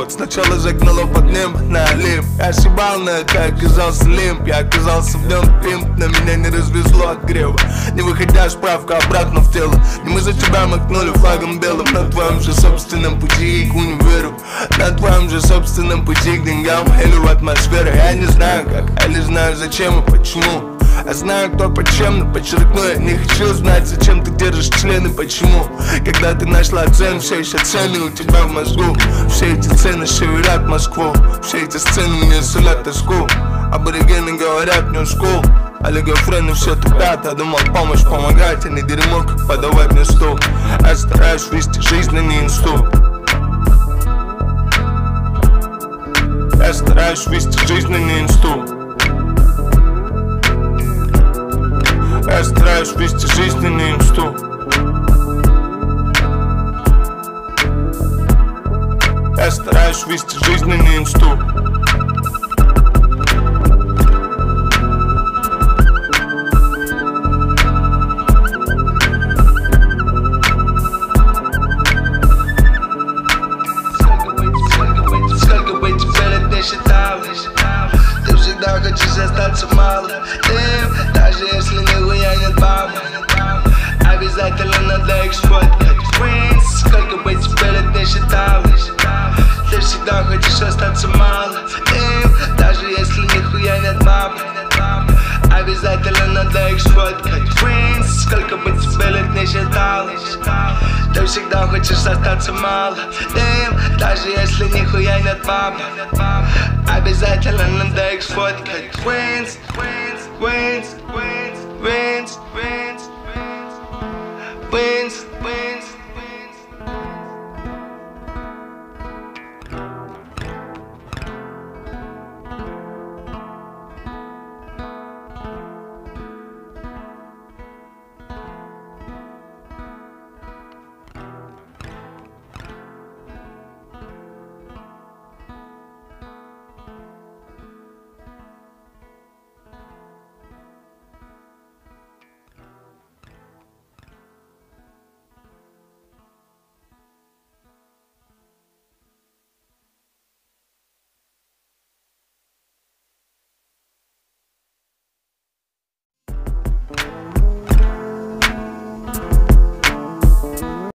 Вот сначала загнало под небо на Олимп. Я ошибал, но я оказался лимп. Я оказался в нем пимп, но меня не развезло от грева. Не выходя справка обратно в тело. Не мы за тебя макнули флагом белым. На твоем же собственном пути к универу. На твоем же собственном пути к деньгам или в атмосферу. Я не знаю как, я не знаю зачем и почему. Я знаю кто почем, но подчеркну, я не хочу знать, зачем ты держишь члены, почему. Когда ты нашла цену, все еще цены у тебя в мозгу. Все эти цены шевелят Москву. Все эти сцены мне сулят тоску. Аборигены говорят new school. Олигофрены все тупят, я думал помощь помогать, а не дерьмо, как подавать мне стул. Я стараюсь вести жизнь, а не инсту. Я стараюсь вести жизнь, а не инсту. Я стараюсь вести жизнь, а не инсту. Я стараюсь вести жизнь, а не инсту. Сколько бы тебе лет не считалось, ты всегда хочешь остаться малым. Даже если нихуя нет мамы, обязательно надо их сфоткать. Сколько бы тебе лет не считалось, ты всегда хочешь остаться малым. Даже если нихуя нет мамы, обязательно надо их сфоткать. Сколько бы тебе лет не считалось, ты всегда хочешь остаться малым. Даже если нихуя нет мамы, обязательно надо их сфоткать. Queens, Queens, Queens, Queens, Queens, Queens.